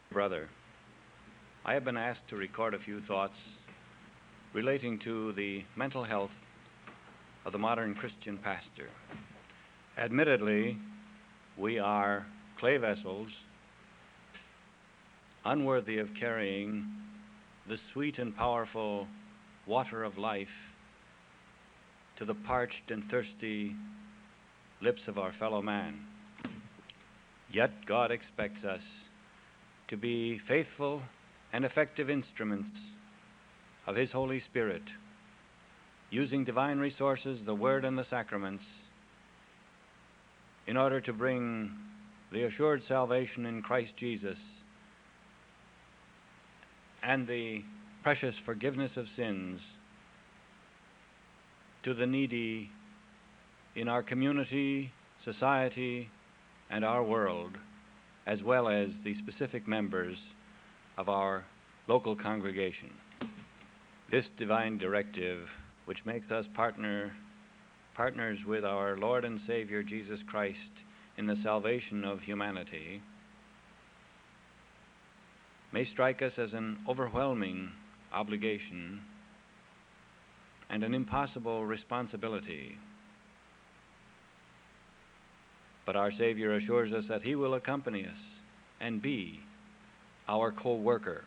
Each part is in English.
Brother, I have been asked to record a few thoughts relating to the mental health of the modern Christian pastor. Admittedly, we are clay vessels, unworthy of carrying the sweet and powerful water of life to the parched and thirsty lips of our fellow man. Yet God expects us to be faithful and effective instruments of His Holy Spirit, using divine resources, the Word and the sacraments, in order to bring the assured salvation in Christ Jesus and the precious forgiveness of sins to the needy in our community, society, and our world, as well as the specific members of our local congregation. This divine directive, which makes us partners with our Lord and Savior Jesus Christ in the salvation of humanity, may strike us as an overwhelming obligation and an impossible responsibility. But our Savior assures us that He will accompany us and be our co-worker.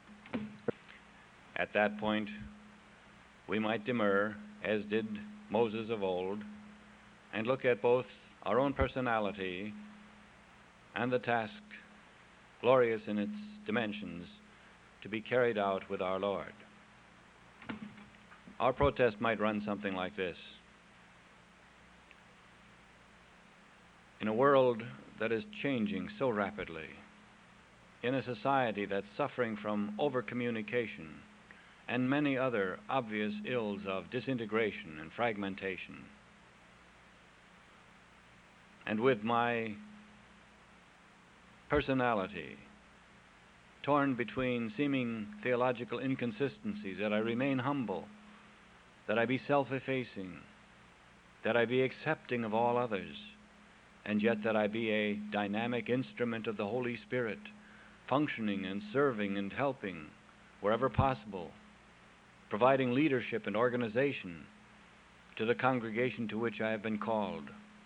At that point, we might demur, as did Moses of old, and look at both our own personality and the task, glorious in its dimensions, to be carried out with our Lord. Our protest might run something like this. In a world that is changing so rapidly, in a society that's suffering from overcommunication and many other obvious ills of disintegration and fragmentation, and with my personality torn between seeming theological inconsistencies, that I remain humble, that I be self-effacing, that I be accepting of all others, and yet that I be a dynamic instrument of the Holy Spirit, functioning and serving and helping wherever possible, providing leadership and organization to the congregation to which I have been called.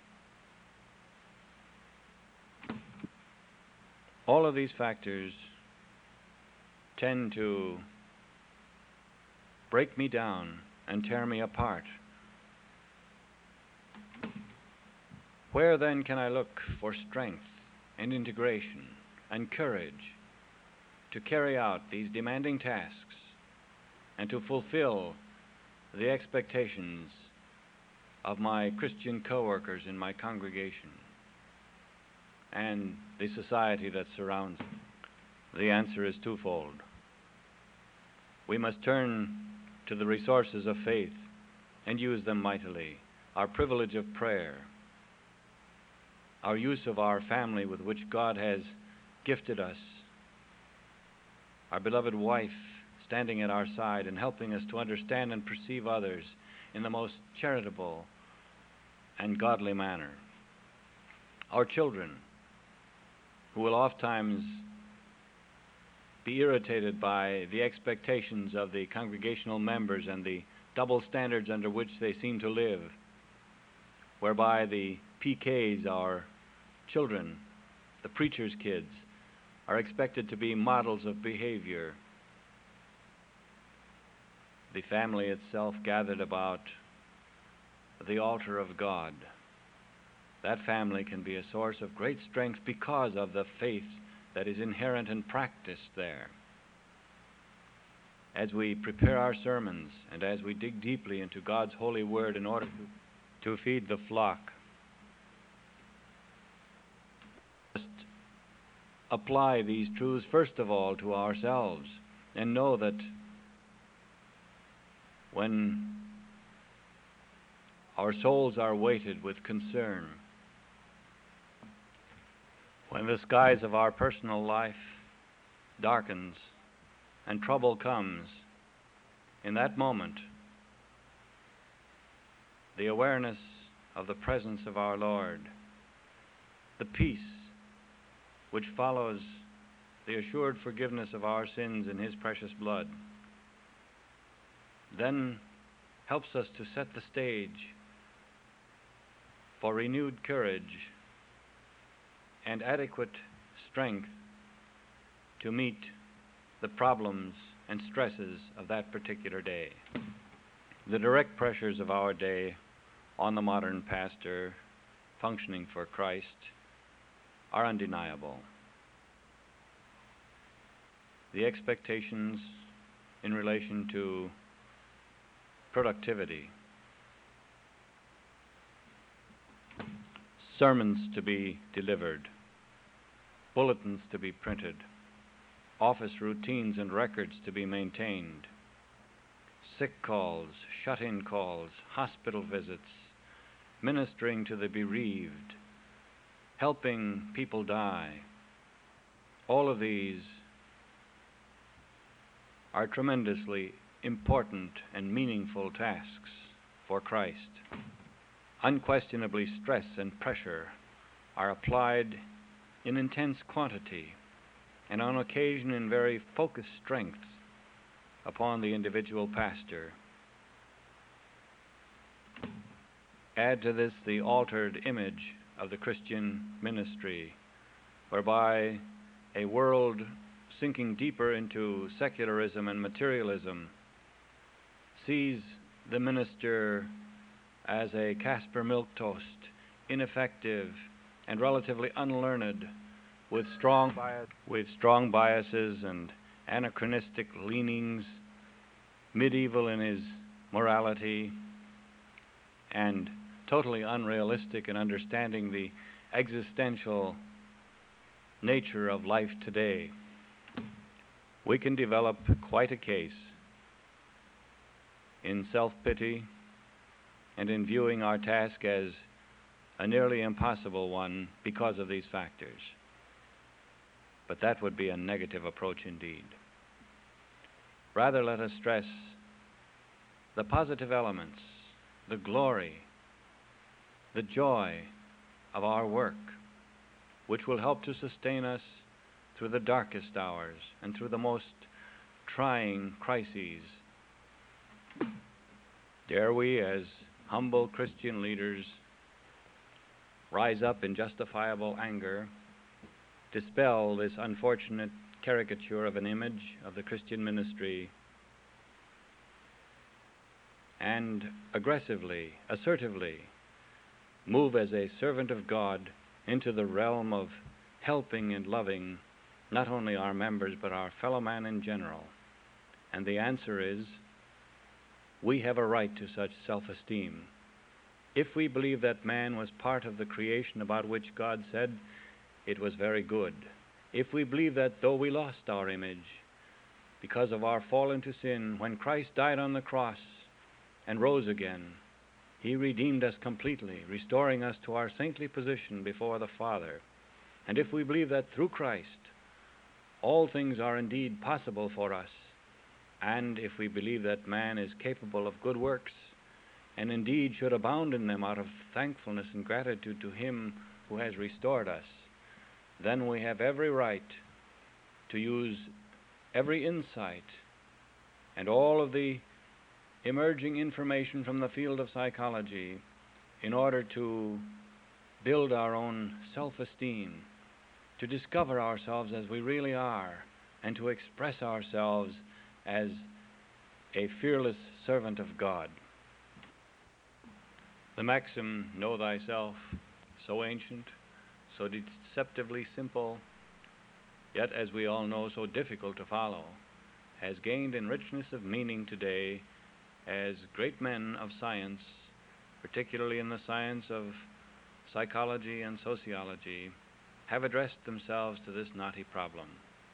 All of these factors tend to break me down and tear me apart. Where then can I look for strength and integration and courage to carry out these demanding tasks and to fulfill the expectations of my Christian co-workers in my congregation and the society that surrounds me? The answer is twofold. We must turn to the resources of faith and use them mightily. Our privilege of prayer, our use of our family with which God has gifted us, our beloved wife standing at our side and helping us to understand and perceive others in the most charitable and godly manner, our children, who will oftentimes be irritated by the expectations of the congregational members and the double standards under which they seem to live, whereby the PKs, our children, the preacher's kids, are expected to be models of behavior. The family itself gathered about the altar of God. That family can be a source of great strength because of the faith that is inherent and practiced there. As we prepare our sermons and as we dig deeply into God's holy word in order to feed the flock, just apply these truths first of all to ourselves and know that when our souls are weighted with concern, when the skies of our personal life darkens and trouble comes, in that moment, the awareness of the presence of our Lord, the peace which follows the assured forgiveness of our sins in His precious blood, then helps us to set the stage for renewed courage and adequate strength to meet the problems and stresses of that particular day. The direct pressures of our day on the modern pastor functioning for Christ are undeniable. The expectations in relation to productivity, sermons to be delivered, bulletins to be printed, office routines and records to be maintained, sick calls, shut-in calls, hospital visits, ministering to the bereaved, helping people die. All of these are tremendously important and meaningful tasks for Christ. Unquestionably, stress and pressure are applied in intense quantity and on occasion in very focused strength upon the individual pastor. Add to this the altered image of the Christian ministry, whereby a world sinking deeper into secularism and materialism sees the minister as a Caspar milquetoast, ineffective and relatively unlearned, with strong biases and anachronistic leanings, medieval in his morality, and totally unrealistic in understanding the existential nature of life today. We can develop quite a case in self-pity and in viewing our task as a nearly impossible one because of these factors. But that would be a negative approach indeed. Rather, let us stress the positive elements, the glory, the joy of our work, which will help to sustain us through the darkest hours and through the most trying crises. Dare we, as humble Christian leaders, rise up in justifiable anger, dispel this unfortunate caricature of an image of the Christian ministry, and aggressively, assertively move as a servant of God into the realm of helping and loving not only our members but our fellow man in general. And the answer is, we have a right to such self-esteem. If we believe that man was part of the creation about which God said it was very good, if we believe that though we lost our image because of our fall into sin, when Christ died on the cross and rose again, He redeemed us completely, restoring us to our saintly position before the Father. And if we believe that through Christ all things are indeed possible for us, and if we believe that man is capable of good works, and indeed should abound in them out of thankfulness and gratitude to Him who has restored us, then we have every right to use every insight and all of the emerging information from the field of psychology in order to build our own self-esteem, to discover ourselves as we really are, and to express ourselves as a fearless servant of God. The maxim, know thyself, so ancient, so deceptively simple, yet, as we all know, so difficult to follow, has gained in richness of meaning today as great men of science, particularly in the science of psychology and sociology, have addressed themselves to this knotty problem.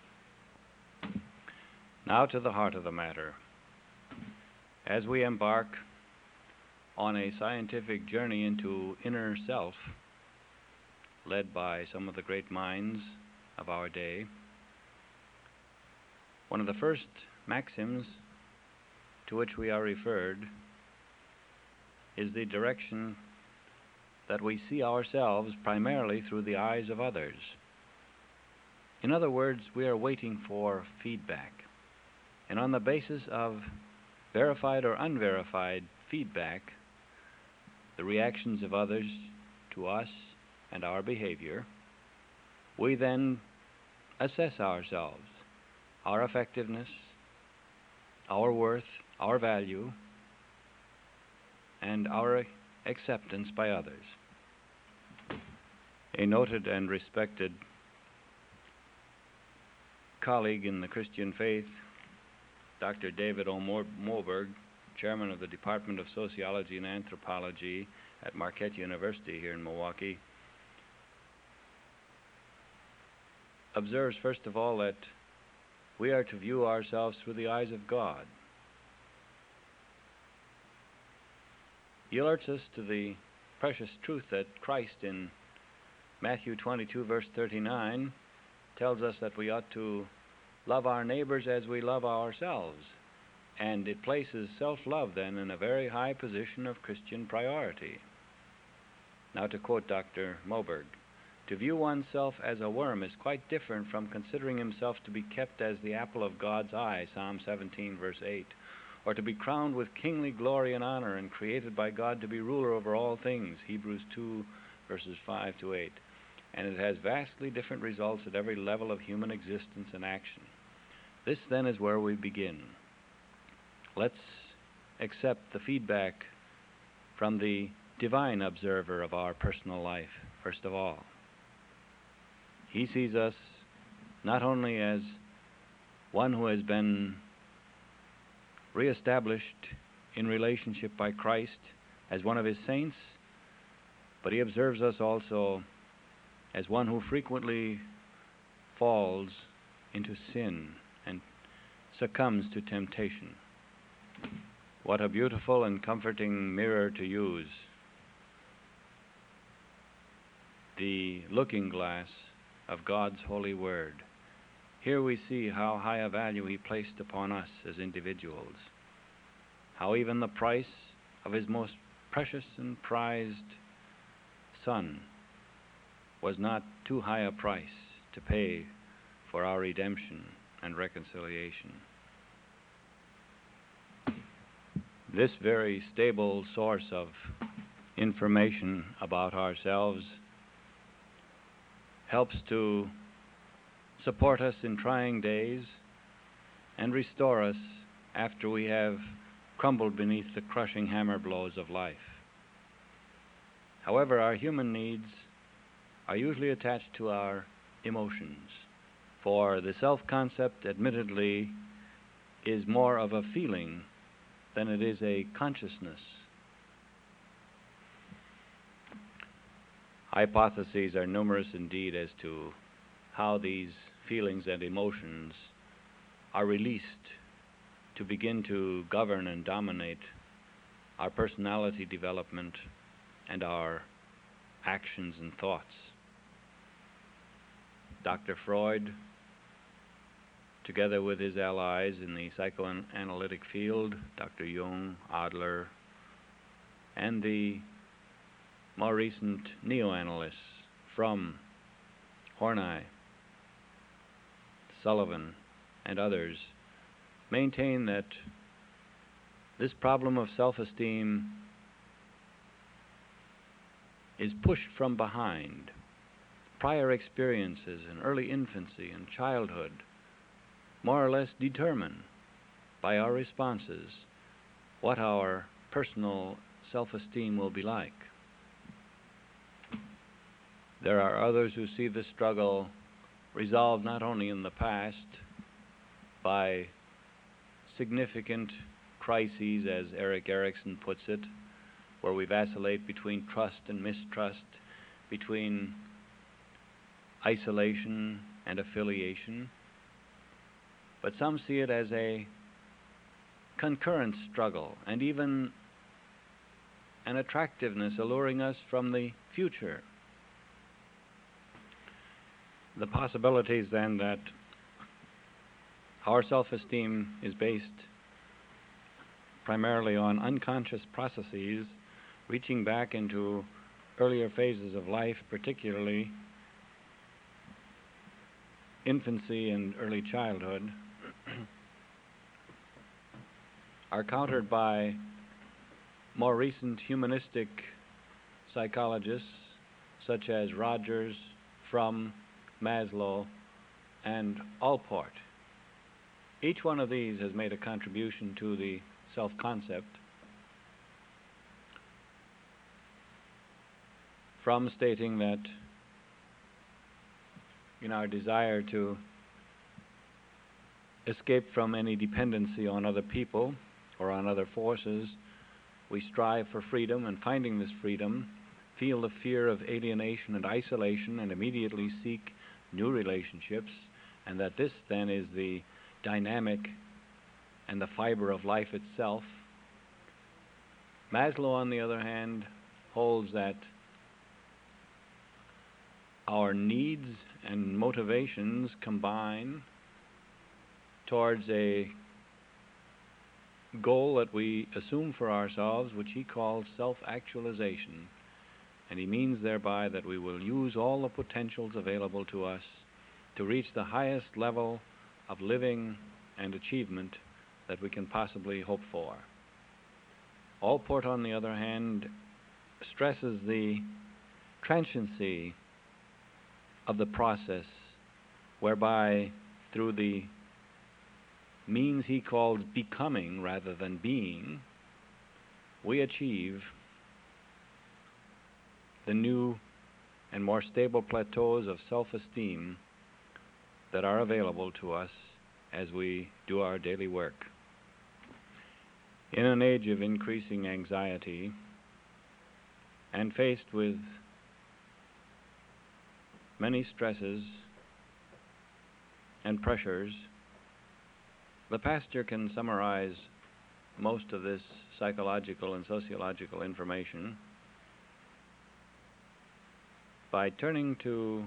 Now to the heart of the matter. As we embark on a scientific journey into inner self, led by some of the great minds of our day, one of the first maxims to which we are referred is the direction that we see ourselves primarily through the eyes of others. In other words, we are waiting for feedback. And on the basis of verified or unverified feedback, the reactions of others to us and our behavior, we then assess ourselves, our effectiveness, our worth, our value, and our acceptance by others. A noted and respected colleague in the Christian faith, Dr. David O. Moberg, chairman of the Department of Sociology and Anthropology at Marquette University here in Milwaukee, observes, first of all, that we are to view ourselves through the eyes of God. He alerts us to the precious truth that Christ in Matthew 22, verse 39, tells us that we ought to love our neighbors as we love ourselves. And it places self-love then in a very high position of Christian priority. Now, to quote Dr. Moberg, to view oneself as a worm is quite different from considering himself to be kept as the apple of God's eye, Psalm 17, verse 8, or to be crowned with kingly glory and honor and created by God to be ruler over all things, Hebrews 2, verses 5 to 8. And it has vastly different results at every level of human existence and action. This, then, is where we begin. Let's accept the feedback from the divine observer of our personal life, first of all. He sees us not only as one who has been reestablished in relationship by Christ as one of his saints, but he observes us also as one who frequently falls into sin and succumbs to temptation. What a beautiful and comforting mirror to use, the looking glass of God's holy word. Here we see how high a value he placed upon us as individuals, how even the price of his most precious and prized Son was not too high a price to pay for our redemption and reconciliation. This very stable source of information about ourselves helps to support us in trying days and restore us after we have crumbled beneath the crushing hammer blows of life. However, our human needs are usually attached to our emotions, for the self-concept, admittedly, is more of a feeling than it is a consciousness. Hypotheses are numerous indeed as to how these feelings and emotions are released to begin to govern and dominate our personality development and our actions and thoughts. Dr. Freud, together with his allies in the psychoanalytic field, Dr. Jung, Adler, and the more recent neo-analysts from Horney, Sullivan, and others, maintain that this problem of self-esteem is pushed from behind. Prior experiences in early infancy and childhood more or less determine by our responses what our personal self-esteem will be like. There are others who see the struggle resolved not only in the past by significant crises, as Erik Erikson puts it, where we vacillate between trust and mistrust, between isolation and affiliation, but some see it as a concurrent struggle and even an attractiveness alluring us from the future. The possibilities then that our self-esteem is based primarily on unconscious processes reaching back into earlier phases of life, particularly infancy and early childhood are countered by more recent humanistic psychologists such as Rogers, Fromm, Maslow, and Allport. Each one of these has made a contribution to the self-concept. Fromm stating that in our desire to escape from any dependency on other people or on other forces, we strive for freedom, and finding this freedom, feel the fear of alienation and isolation and immediately seek new relationships, and that this then is the dynamic and the fiber of life itself. Maslow, on the other hand, holds that our needs and motivations combine towards a goal that we assume for ourselves, which he calls self-actualization. And he means thereby that we will use all the potentials available to us to reach the highest level of living and achievement that we can possibly hope for. Allport, on the other hand, stresses the transiency of the process whereby, through the means he calls becoming rather than being, we achieve the new and more stable plateaus of self-esteem that are available to us as we do our daily work. In an age of increasing anxiety and faced with many stresses and pressures, the pastor can summarize most of this psychological and sociological information by turning to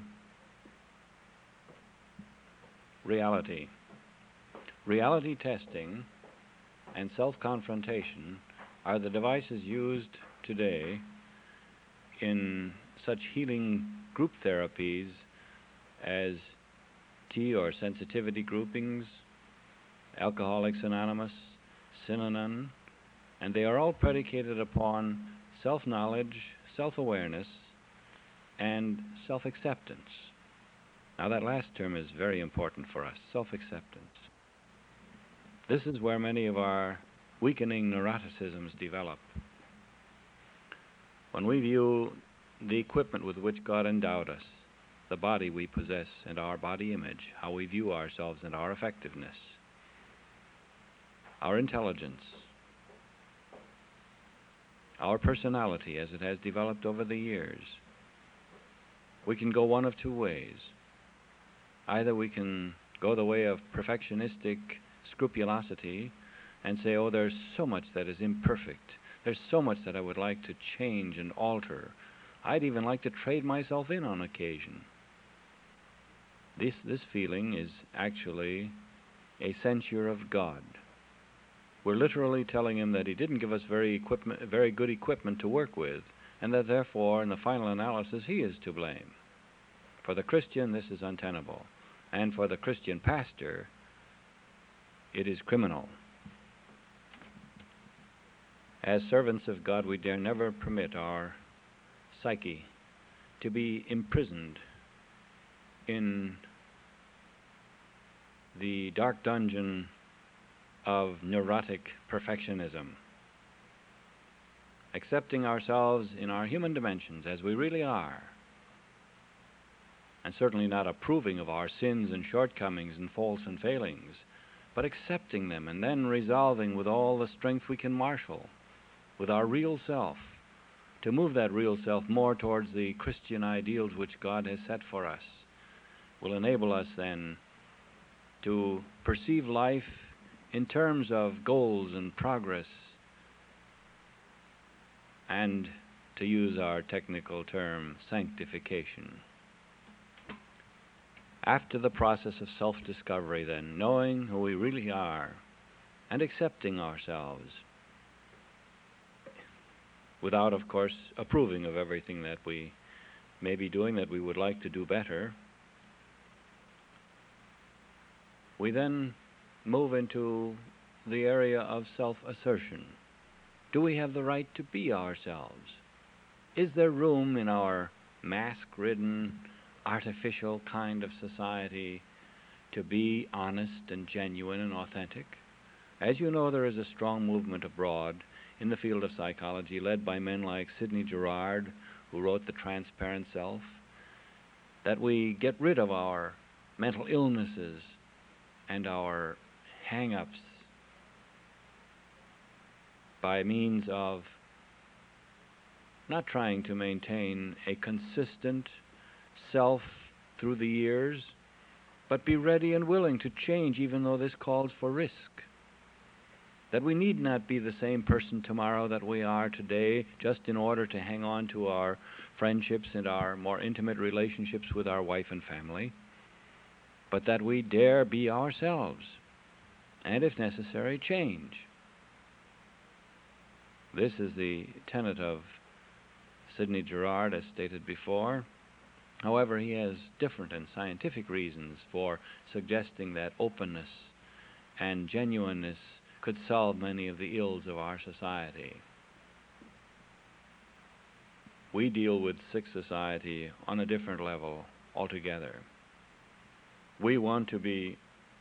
reality. Reality testing and self-confrontation are the devices used today in such healing group therapies as T or sensitivity groupings, Alcoholics Anonymous, Synanon, and they are all predicated upon self-knowledge, self-awareness, and self-acceptance. Now that last term is very important for us, self-acceptance. This is where many of our weakening neuroticisms develop. When we view the equipment with which God endowed us, the body we possess and our body image, how we view ourselves and our effectiveness, our intelligence, our personality as it has developed over the years, we can go one of two ways. Either we can go the way of perfectionistic scrupulosity and say, oh, there's so much that is imperfect. There's so much that I would like to change and alter. I'd even like to trade myself in on occasion. This feeling is actually a censure of God. We're literally telling him that he didn't give us very good equipment to work with, and that therefore, in the final analysis, he is to blame. For the Christian, this is untenable. And for the Christian pastor, it is criminal. As servants of God, we dare never permit our psyche to be imprisoned in the dark dungeon of neurotic perfectionism. Accepting ourselves in our human dimensions as we really are, and certainly not approving of our sins and shortcomings and faults and failings, but accepting them and then resolving with all the strength we can marshal, with our real self, to move that real self more towards the Christian ideals which God has set for us, will enable us then to perceive life in terms of goals and progress, and, to use our technical term, sanctification. After the process of self-discovery then, knowing who we really are and accepting ourselves, without, of course, approving of everything that we may be doing that we would like to do better, We then move into the area of self-assertion. Do we have the right to be ourselves? Is there room in our mask-ridden, artificial kind of society to be honest and genuine and authentic? As you know, there is a strong movement abroad in the field of psychology led by men like Sidney Girard, who wrote The Transparent Self, that we get rid of our mental illnesses and our hang-ups by means of not trying to maintain a consistent self through the years, but be ready and willing to change even though this calls for risk. That we need not be the same person tomorrow that we are today just in order to hang on to our friendships and our more intimate relationships with our wife and family, but that we dare be ourselves and, if necessary, change. This is the tenet of Sidney Girard, as stated before. However, he has different and scientific reasons for suggesting that openness and genuineness could solve many of the ills of our society. We deal with sick society on a different level altogether. We want to be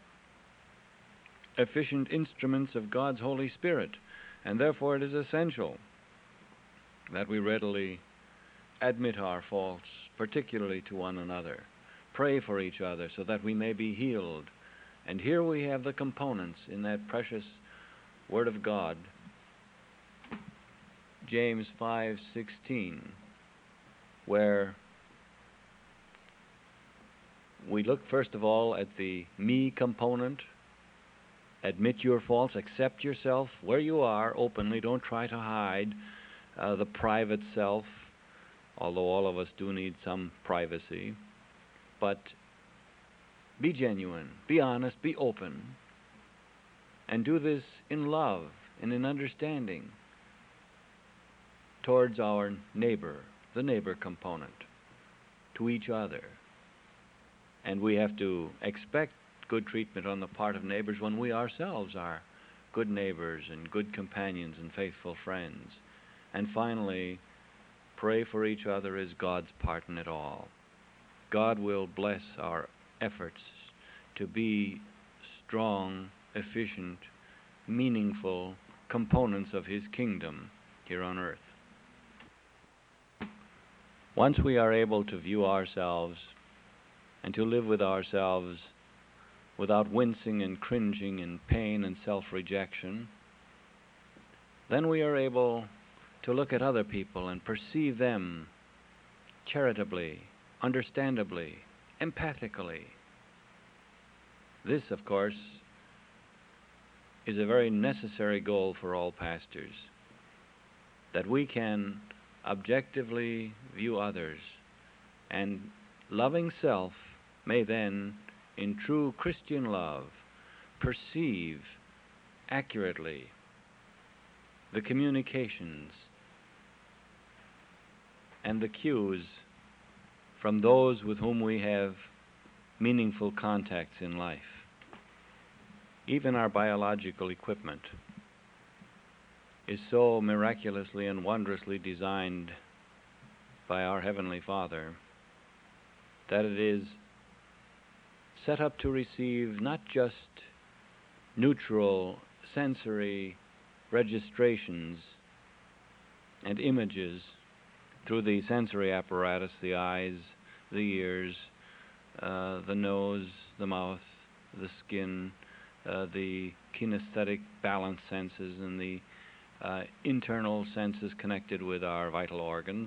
efficient instruments of God's Holy Spirit, and therefore it is essential that we readily admit our faults, particularly to one another, pray for each other so that we may be healed. And here we have the components in that precious Word of God, James 5:16, where we look first of all at the me component. Admit your faults, accept yourself where you are openly. Don't try to hide the private self, although all of us do need some privacy. But be genuine, be honest, be open, and do this in love and in understanding towards our neighbor, the neighbor component, to each other. And we have to expect good treatment on the part of neighbors when we ourselves are good neighbors and good companions and faithful friends. And finally, pray for each other as God's part in it all. God will bless our efforts to be strong, efficient, meaningful components of His kingdom here on earth. Once we are able to view ourselves and to live with ourselves without wincing and cringing in pain and self-rejection, then we are able to look at other people and perceive them charitably, understandably, empathically. This, of course, is a very necessary goal for all pastors, that we can objectively view others, and loving self may then, in true Christian love, perceive accurately the communications and the cues from those with whom we have meaningful contacts in life. Even our biological equipment is so miraculously and wondrously designed by our Heavenly Father that it is set up to receive not just neutral sensory registrations and images through the sensory apparatus, the eyes, the ears, the nose, the mouth, the skin, the kinesthetic balance senses, and the internal senses connected with our vital organs.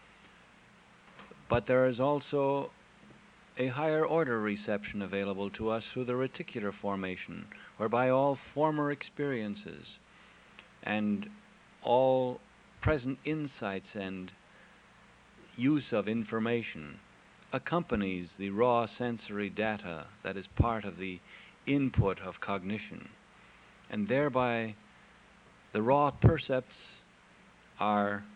But there is also a higher order reception available to us through the reticular formation, whereby all former experiences and all present insights and use of information accompanies the raw sensory data that is part of the input of cognition, and thereby the raw percepts are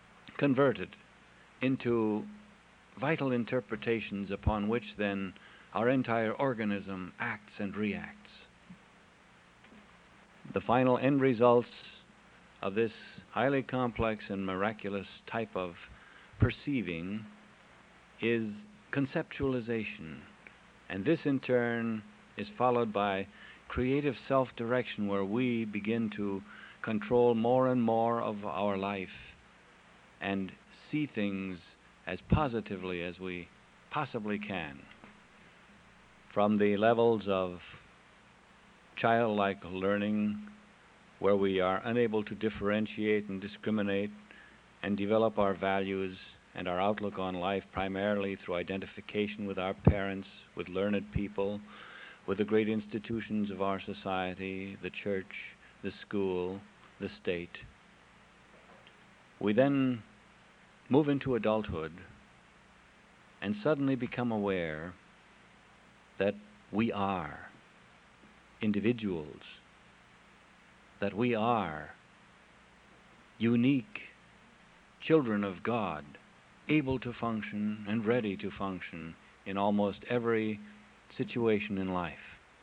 converted into vital interpretations upon which then our entire organism acts and reacts. The final end results of this highly complex and miraculous type of perceiving is conceptualization, and this in turn is followed by creative self-direction, where we begin to control more and more of our life and see things as positively as we possibly can. From the levels of childlike learning, where we are unable to differentiate and discriminate and develop our values and our outlook on life primarily through identification with our parents, with learned people, with the great institutions of our society, the church, the school, the state. We then move into adulthood and suddenly become aware that we are individuals, that we are unique children of God, able to function and ready to function in almost every situation in life,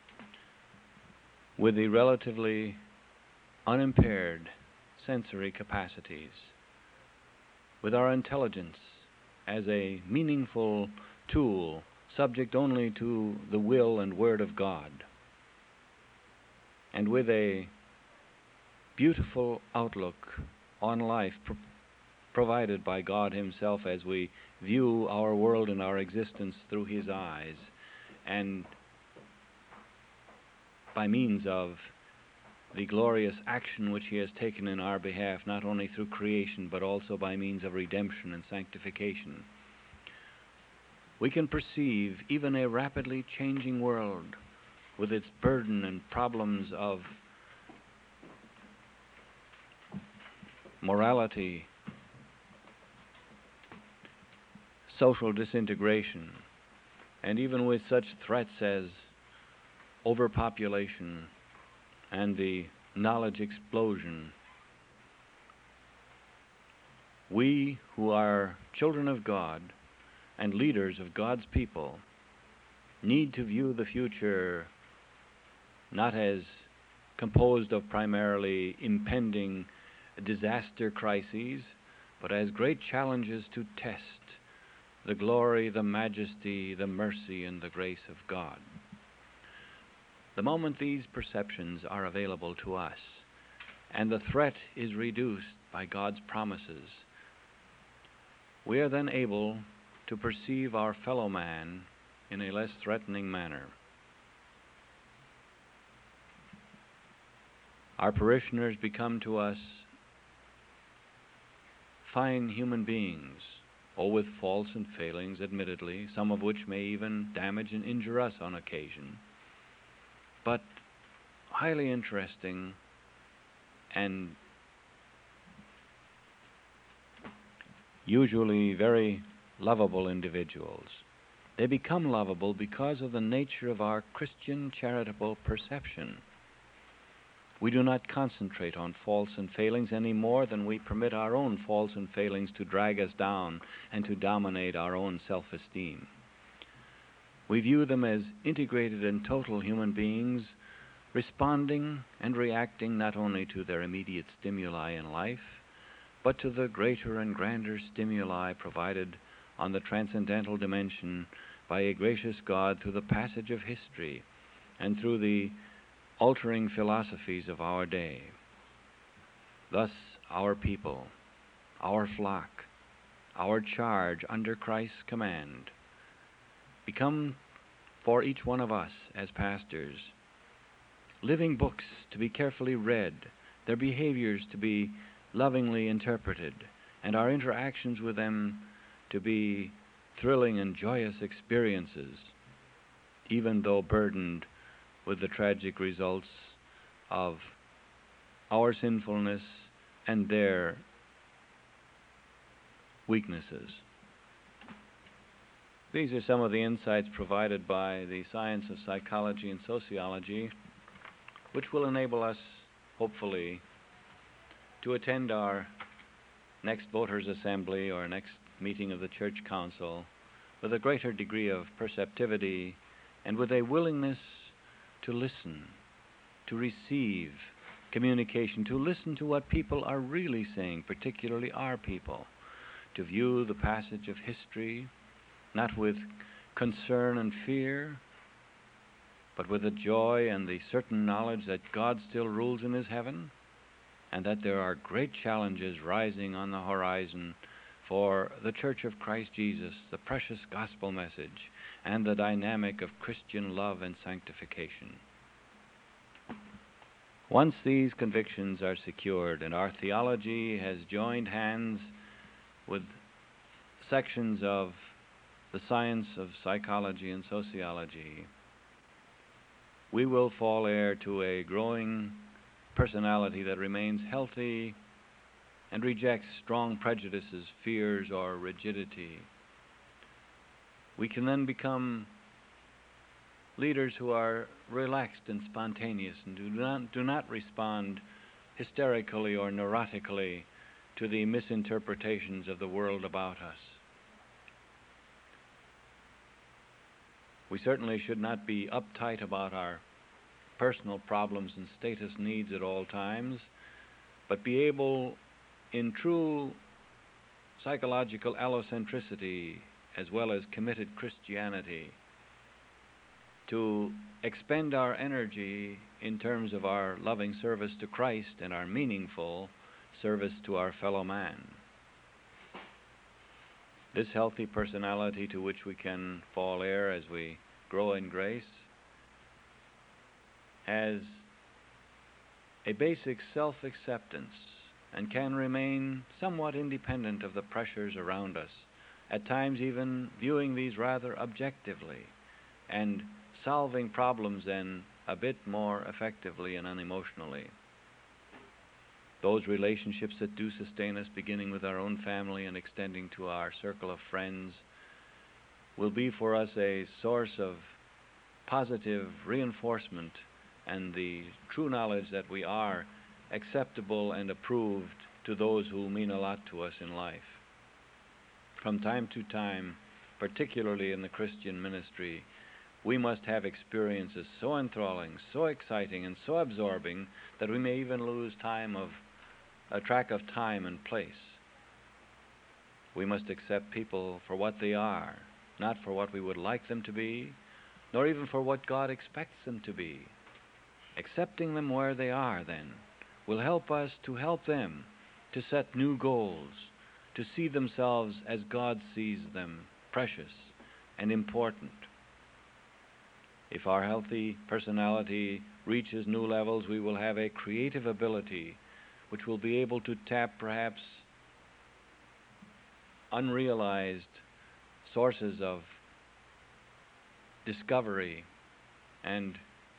with the relatively unimpaired sensory capacities, with our intelligence as a meaningful tool subject only to the will and word of God, and with a beautiful outlook on life provided by God Himself as we view our world and our existence through His eyes, and by means of the glorious action which He has taken in our behalf, not only through creation but also by means of redemption and sanctification. We can perceive even a rapidly changing world with its burden and problems of morality, social disintegration, and even with such threats as overpopulation and the knowledge explosion. We who are children of God and leaders of God's people need to view the future not as composed of primarily impending disaster crises, but as great challenges to test the glory, the majesty, the mercy, and the grace of God. The moment these perceptions are available to us, and the threat is reduced by God's promises, we are then able to perceive our fellow man in a less threatening manner. Our parishioners become to us fine human beings, with faults and failings, admittedly, some of which may even damage and injure us on occasion, but highly interesting and usually very lovable individuals. They become lovable because of the nature of our Christian charitable perception. We do not concentrate on faults and failings any more than we permit our own faults and failings to drag us down and to dominate our own self-esteem. We view them as integrated and total human beings, responding and reacting not only to their immediate stimuli in life, but to the greater and grander stimuli provided on the transcendental dimension by a gracious God through the passage of history and through the altering philosophies of our day. Thus, our people, our flock, our charge under Christ's command become for each one of us as pastors living books to be carefully read, their behaviors to be lovingly interpreted, and our interactions with them to be thrilling and joyous experiences, even though burdened with the tragic results of our sinfulness and their weaknesses. These are some of the insights provided by the science of psychology and sociology, which will enable us, hopefully, to attend our next voters' assembly or next meeting of the Church Council with a greater degree of perceptivity and with a willingness to listen, to receive communication, to listen to what people are really saying, particularly our people, to view the passage of history not with concern and fear, but with the joy and the certain knowledge that God still rules in his heaven, and that there are great challenges rising on the horizon for the Church of Christ Jesus, the precious gospel message, and the dynamic of Christian love and sanctification. Once these convictions are secured and our theology has joined hands with sections of the science of psychology and sociology, we will fall heir to a growing personality that remains healthy and rejects strong prejudices, fears, or rigidity. We can then become leaders who are relaxed and spontaneous and do not respond hysterically or neurotically to the misinterpretations of the world about us. We certainly should not be uptight about our personal problems and status needs at all times, but be able, in true psychological allocentricity as well as committed Christianity, to expend our energy in terms of our loving service to Christ and our meaningful service to our fellow man. This healthy personality to which we can fall heir as we grow in grace has a basic self-acceptance and can remain somewhat independent of the pressures around us, at times even viewing these rather objectively and solving problems then a bit more effectively and unemotionally. Those relationships that do sustain us, beginning with our own family and extending to our circle of friends, will be for us a source of positive reinforcement and the true knowledge that we are acceptable and approved to those who mean a lot to us in life. From time to time, particularly in the Christian ministry, we must have experiences so enthralling, so exciting, and so absorbing that we may even lose track of time and place. We must accept people for what they are, not for what we would like them to be, nor even for what God expects them to be. Accepting them where they are, then, will help us to help them to set new goals, to see themselves as God sees them, precious and important. If our healthy personality reaches new levels, we will have a creative ability which will be able to tap perhaps unrealized sources of discovery and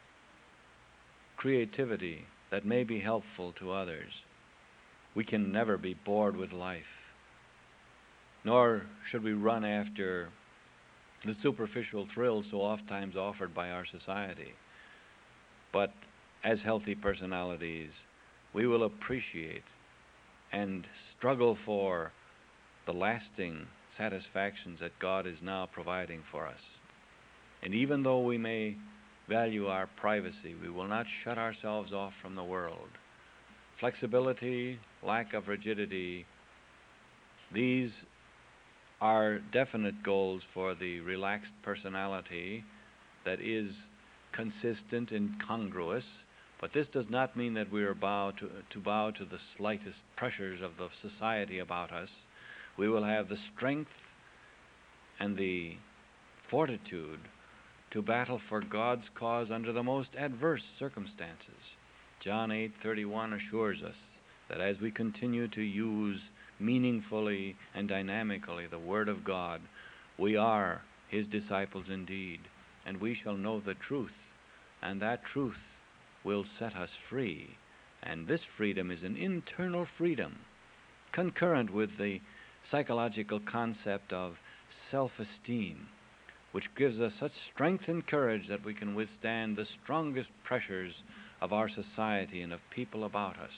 creativity that may be helpful to others. We can never be bored with life, nor should we run after the superficial thrills so oftentimes offered by our society. But as healthy personalities, we will appreciate and struggle for the lasting satisfactions that God is now providing for us. And even though we may value our privacy, we will not shut ourselves off from the world. Flexibility, lack of rigidity, these are definite goals for the relaxed personality that is consistent and congruous, but this does not mean that we are bow to the slightest pressures of the society about us. We will have the strength and the fortitude to battle for God's cause under the most adverse circumstances. John 8:31 assures us that as we continue to use meaningfully and dynamically the Word of God, we are His disciples indeed, and we shall know the truth, and that truth will set us free. And this freedom is an internal freedom, concurrent with the psychological concept of self-esteem, which gives us such strength and courage that we can withstand the strongest pressures of our society and of people about us.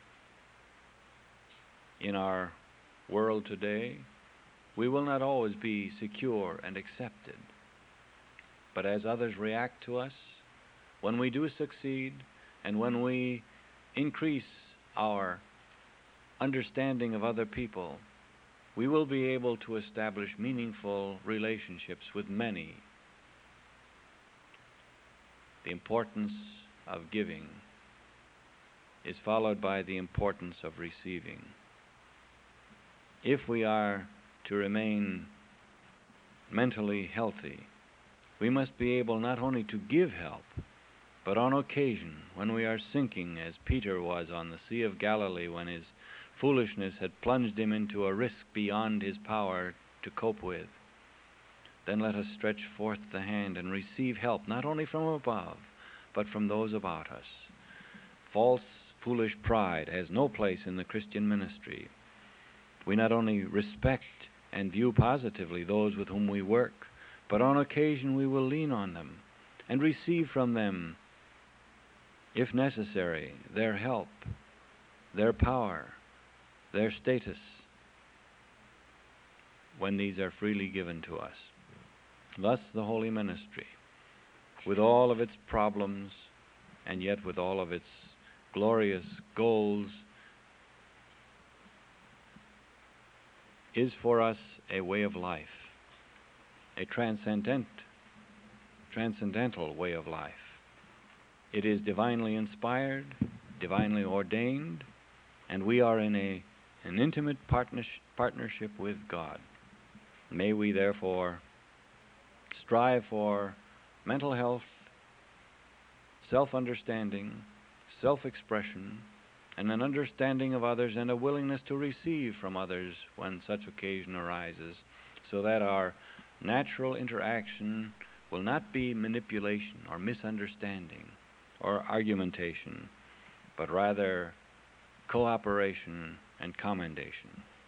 In our world today, we will not always be secure and accepted. but as others react to us, when we do succeed, and when we increase our understanding of other people, we will be able to establish meaningful relationships with many. The importance of giving is followed by the importance of receiving. If we are to remain mentally healthy, we must be able not only to give help, but on occasion, when we are sinking, as Peter was on the Sea of Galilee, when his foolishness had plunged him into a risk beyond his power to cope with, then let us stretch forth the hand and receive help, not only from above, but from those about us. False, foolish pride has no place in the Christian ministry. We not only respect and view positively those with whom we work, but on occasion we will lean on them and receive from them, if necessary, their help, their power, their status, when these are freely given to us. Thus the holy ministry, with all of its problems and yet with all of its glorious goals, is for us a way of life, a transcendental way of life. It is divinely inspired, divinely ordained, and we are in an intimate partnership with God. May we therefore strive for mental health, self-understanding, self-expression, and an understanding of others and a willingness to receive from others when such occasion arises, so that our natural interaction will not be manipulation or misunderstanding or argumentation, but rather cooperation and commendation.